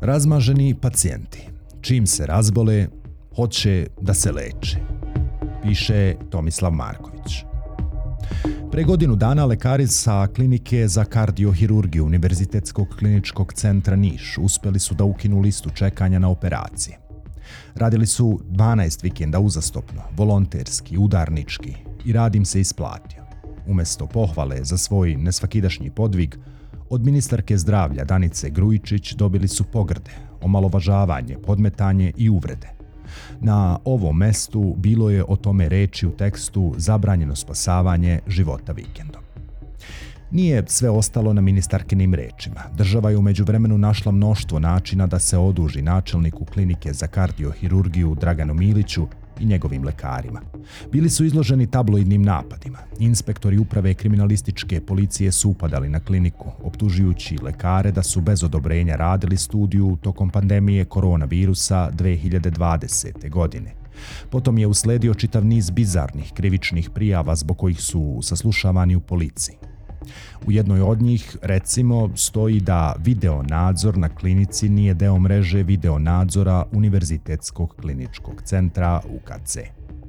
Razmaženi pacijenti, čim se razbole, hoće da se leče, piše Tomislav Marković. Pre godinu dana lekari sa klinike za kardiohirurgiju Univerzitetskog kliničkog centra Niš uspeli su da ukinu listu čekanja na operacije. Radili su 12 vikenda uzastopno, volonterski, udarnički i rad im se isplatio. Umesto pohvale za svoj nesvakidašnji podvig, od ministarke zdravlja Danice Grujičić dobili su pogrde, omalovažavanje, podmetanje i uvrede. Na ovom mestu bilo je o tome reči u tekstu Zabranjeno spasavanje života vikendom. Nije sve ostalo na ministarkinim rečima. Država je u međuvremenu našla mnoštvo načina da se oduži načelniku klinike za kardiohirurgiju Draganu Miliću i njegovim lekarima. Bili su izloženi tabloidnim napadima. Inspektori uprave kriminalističke policije su upadali na kliniku, optužujući lekare da su bez odobrenja radili studiju tokom pandemije koronavirusa 2020. godine. Potom je usledio čitav niz bizarnih krivičnih prijava zbog kojih su saslušavani u policiji. U jednoj od njih, recimo, stoji da video nadzor na klinici nije deo mreže video nadzora Univerzitetskog kliničkog centra UKC.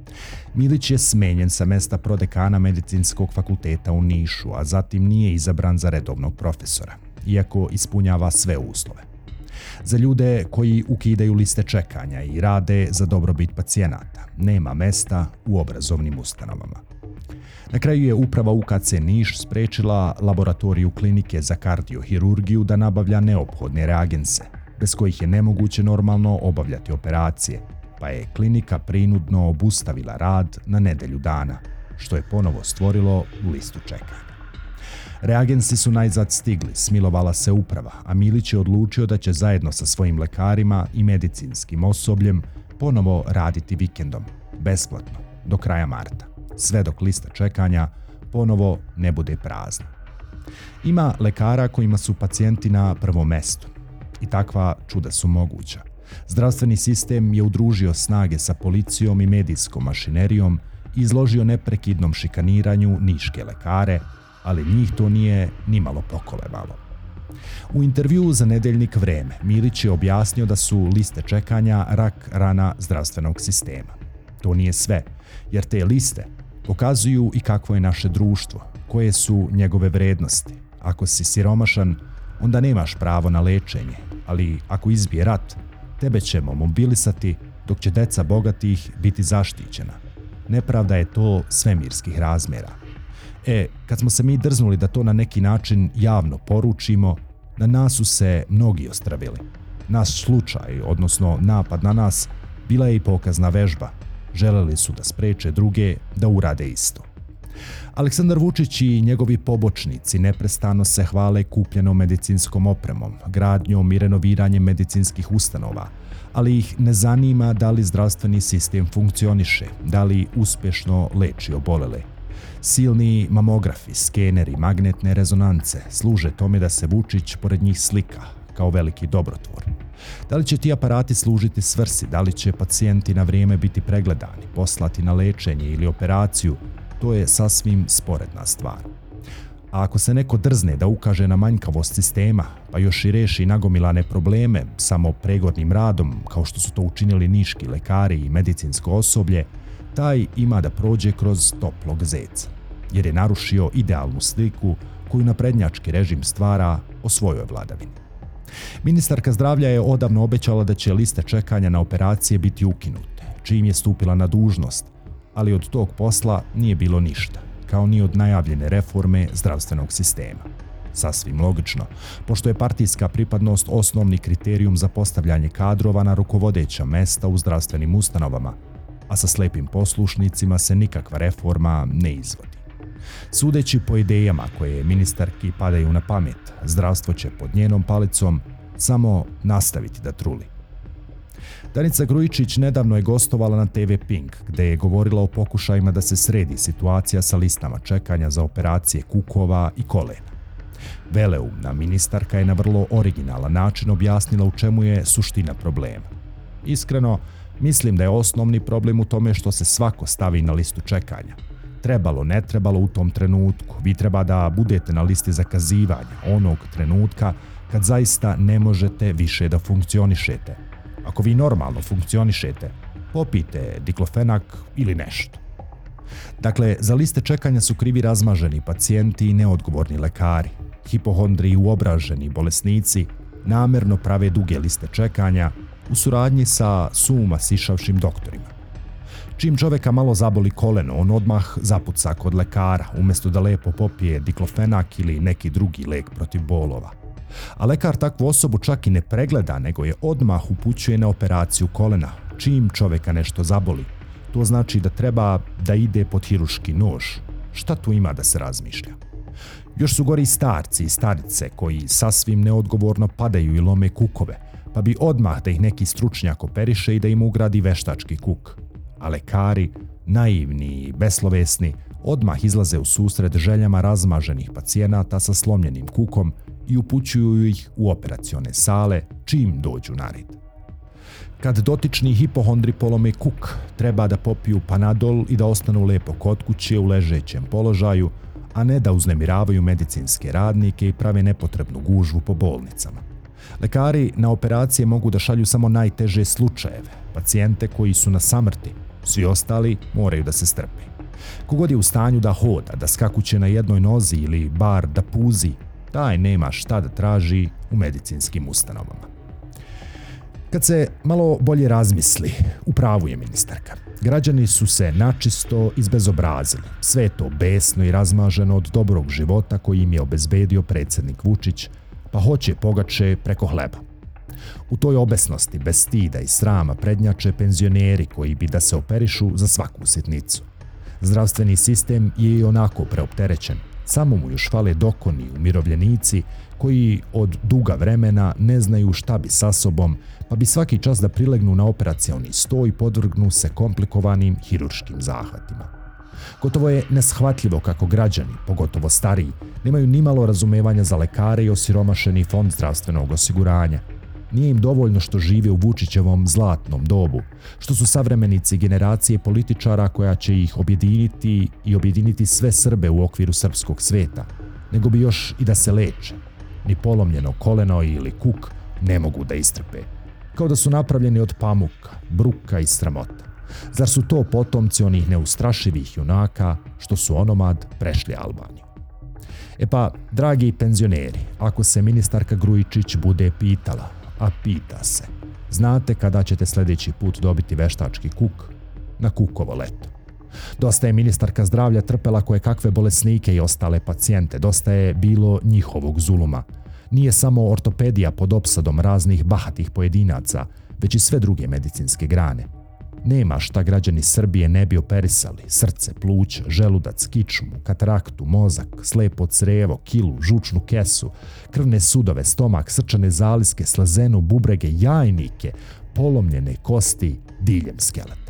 Milić je smenjen sa mesta prodekana Medicinskog fakulteta u Nišu, a zatim nije izabran za redovnog profesora, iako ispunjava sve uslove. Za ljude koji ukidaju liste čekanja i rade za dobrobit pacijenata, nema mesta u obrazovnim ustanovama. Na kraju je uprava UKC Niš sprečila laboratoriju klinike za kardiohirurgiju da nabavlja neophodne reagense, bez kojih je nemoguće normalno obavljati operacije, pa je klinika prinudno obustavila rad na nedelju dana, što je ponovo stvorilo listu čekanja. Reagensi su najzad stigli, smilovala se uprava, a Milić je odlučio da će zajedno sa svojim lekarima i medicinskim osobljem ponovo raditi vikendom, besplatno, do kraja marta, sve dok lista čekanja ponovo ne bude prazna. Ima lekara kojima su pacijenti na prvom mestu i takva čuda su moguća. Zdravstveni sistem je udružio snage sa policijom i medijskom mašinerijom i izložio neprekidnom šikaniranju niške lekare, ali njih to nije nimalo pokolebalo. U intervjuu za nedeljnik Vreme, Milić je objasnio da su liste čekanja rak rana zdravstvenog sistema. To nije sve, jer te liste pokazuju i kakvo je naše društvo, koje su njegove vrednosti. Ako si siromašan, onda nemaš pravo na lečenje, ali ako izbije rat, tebe ćemo mobilisati dok će deca bogatih biti zaštićena. Nepravda je to svemirskih razmjera. Kad smo se mi drznuli da to na neki način javno poručimo, na nas su se mnogi ostravili. Naš slučaj, odnosno napad na nas, bila je i pokazna vežba. Želeli su da spreče druge da urade isto. Aleksandar Vučić i njegovi pobočnici neprestano se hvale kupljenom medicinskom opremom, gradnjom i renoviranjem medicinskih ustanova, ali ih ne zanima da li zdravstveni sistem funkcioniše, da li uspješno leči obolele. Silni mamografi, skeneri, magnetne rezonance služe tome da se Vučić pored njih slika kao veliki dobrotvor. Da li će ti aparati služiti svrsi, da li će pacijenti na vrijeme biti pregledani, poslati na lečenje ili operaciju, to je sasvim sporedna stvar. A ako se neko drzne da ukaže na manjkavost sistema, pa još i reši nagomilane probleme samo pregodnim radom, kao što su to učinili niški lekari i medicinsko osoblje, taj ima da prođe kroz toplog zeca, jer je narušio idealnu sliku koju naprednjački režim stvara o svojoj vladavini. Ministarka zdravlja je odavno obećala da će liste čekanja na operacije biti ukinute, čim je stupila na dužnost, ali od tog posla nije bilo ništa, kao ni od najavljene reforme zdravstvenog sistema. Sasvim logično, pošto je partijska pripadnost osnovni kriterijum za postavljanje kadrova na rukovodeća mesta u zdravstvenim ustanovama, a sa slepim poslušnicima se nikakva reforma ne izvodi. Sudeći po idejama koje ministarki padaju na pamet, zdravstvo će pod njenom palicom samo nastaviti da truli. Danica Grujičić nedavno je gostovala na TV Pink, gde je govorila o pokušajima da se sredi situacija sa listama čekanja za operacije kukova i kolena. Veleumna ministarka je na vrlo originalan način objasnila u čemu je suština problema. Iskreno, mislim da je osnovni problem u tome što se svako stavi na listu čekanja. Trebalo, ne trebalo u tom trenutku. Vi treba da budete na listi zakazivanja onog trenutka kad zaista ne možete više da funkcionišete. Ako vi normalno funkcionišete, popijte diklofenak ili nešto. Dakle, za liste čekanja su krivi razmaženi pacijenti i neodgovorni lekari. Hipohondri i uobraženi bolesnici namerno prave duge liste čekanja u suradnji sa suma sišavšim doktorima. Čim čovjeka malo zaboli koleno, on odmah zapuca kod lekara, umjesto da lepo popije diklofenak ili neki drugi lek protiv bolova. A lekar takvu osobu čak i ne pregleda, nego je odmah upućuje na operaciju kolena. Čim čovjeka nešto zaboli, to znači da treba da ide pod hirurški nož. Šta tu ima da se razmišlja? Još su gori starci i starice koji sasvim neodgovorno padaju i lome kukove, pa bi odmah da ih neki stručnjak operiše i da im ugradi veštački kuk. A lekari, naivni i beslovesni, odmah izlaze u susret željama razmaženih pacijenata sa slomljenim kukom i upućuju ih u operacione sale čim dođu na red. Kad dotični hipohondri polome kuk, treba da popiju Panadol i da ostanu lepo kod kuće u ležećem položaju, a ne da uznemiravaju medicinske radnike i prave nepotrebnu gužvu po bolnicama. Lekari na operacije mogu da šalju samo najteže slučajeve, pacijente koji su na samrti, svi ostali moraju da se strpe. Kogod je u stanju da hoda, da skakuće na jednoj nozi ili bar da puzi, taj nema šta da traži u medicinskim ustanovama. Kad se malo bolje razmisli, u pravu je ministarka. Građani su se načisto izbezobrazili. Sve je to besno i razmaženo od dobrog života koji im je obezbedio predsjednik Vučić, pa hoće pogače preko hleba. U toj obesnosti, bez stida i srama, prednjače penzioneri koji bi da se operišu za svaku sitnicu. Zdravstveni sistem je i onako preopterećen. Samo mu još fale dokoni umirovljenici koji od duga vremena ne znaju šta bi sa sobom, pa bi svaki čas da prilegnu na operacioni sto i podvrgnu se komplikovanim hirurškim zahvatima. Gotovo je neshvatljivo kako građani, pogotovo stariji, nemaju nimalo razumevanja za lekare i osiromašeni fond zdravstvenog osiguranja. Nije im dovoljno što žive u Vučićevom zlatnom dobu, što su savremenici generacije političara koja će ih objediniti sve Srbe u okviru srpskog sveta, nego bi još i da se leče. Ni polomljeno koleno ili kuk ne mogu da istrpe. Kao da su napravljeni od pamuka, bruka i sramota. Zar su to potomci onih neustrašivih junaka što su onomad prešli Albaniju? E pa, dragi penzioneri, ako se ministarka Grujičić bude pitala, a pita se, znate kada ćete sljedeći put dobiti veštački kuk? Na kukovo leto. Dosta je ministarka zdravlja trpela koje kakve bolesnike i ostale pacijente, dosta je bilo njihovog zuluma. Nije samo ortopedija pod opsadom raznih bahatih pojedinaca, već i sve druge medicinske grane. Nema šta građani Srbije ne bi operisali: srce, pluća, želudac, kičmu, kataraktu, mozak, slepo crevo, kilu, žučnu kesu, krvne sudove, stomak, srčane zaliske, slezenu, bubrege, jajnike, polomljene kosti diljem skeleta.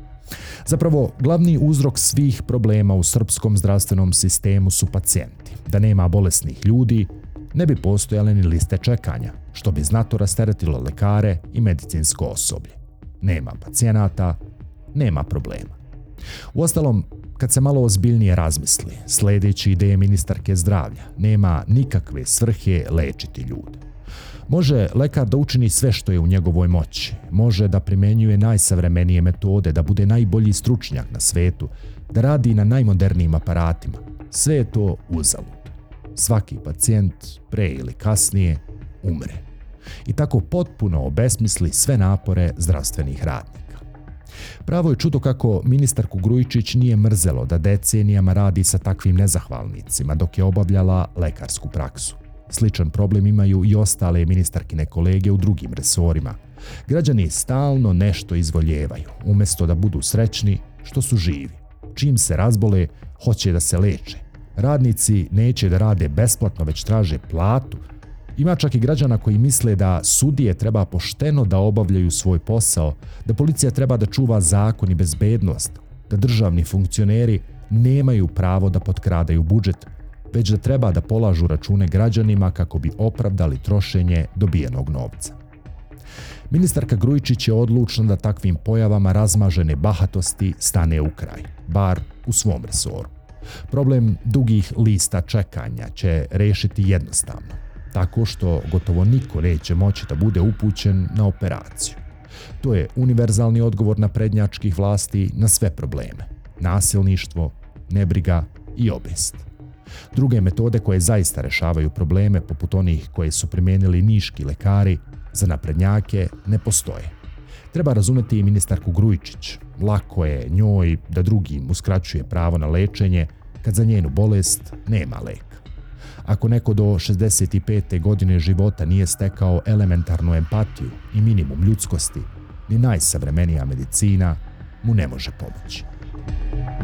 Zapravo, glavni uzrok svih problema u srpskom zdravstvenom sistemu su pacijenti. Da nema bolesnih ljudi, ne bi postojale ni liste čekanja, što bi znatno rasteretilo lekare i medicinsko osoblje. Nema pacijenata, nema problema. Uostalom, kad se malo ozbiljnije razmisli, sljedeći ideje ministarke zdravlja, nema nikakve svrhe lečiti ljude. Može lekar da učini sve što je u njegovoj moći, može da primenjuje najsavremenije metode, da bude najbolji stručnjak na svetu, da radi na najmodernijim aparatima. Sve je to uzalud. Svaki pacijent, pre ili kasnije, umre. I tako potpuno obesmisli sve napore zdravstvenih radnika. Pravo je čudo kako ministarku Grujičić nije mrzelo da decenijama radi sa takvim nezahvalnicima dok je obavljala lekarsku praksu. Sličan problem imaju i ostale ministarkine kolege u drugim resorima. Građani stalno nešto izvoljevaju, umjesto da budu srećni što su živi. Čim se razbole, hoće da se leče. Radnici neće da rade besplatno, već traže platu. Ima čak i građana koji misle da sudije treba pošteno da obavljaju svoj posao, da policija treba da čuva zakon i bezbednost, da državni funkcioneri nemaju pravo da potkradaju budžet, već da treba da polažu račune građanima kako bi opravdali trošenje dobijenog novca. Ministarka Grujičić je odlučna da takvim pojavama razmažene bahatosti stane u kraj, bar u svom resoru. Problem dugih lista čekanja će rešiti jednostavno. tako što gotovo niko neće moći da bude upućen na operaciju. To je univerzalni odgovor naprednjačkih vlasti na sve probleme: nasilništvo, nebriga i obijest. Druge metode koje zaista rešavaju probleme, poput onih koje su primijenili niški lekari, za naprednjake ne postoje. Treba razumeti i ministarku Grujičić. Lako je njoj da drugim uskraćuje pravo na lečenje kad za njenu bolest nema leka. Ako neko do 65. godine života nije stekao elementarnu empatiju i minimum ljudskosti, ni najsavremenija medicina mu ne može pomoći.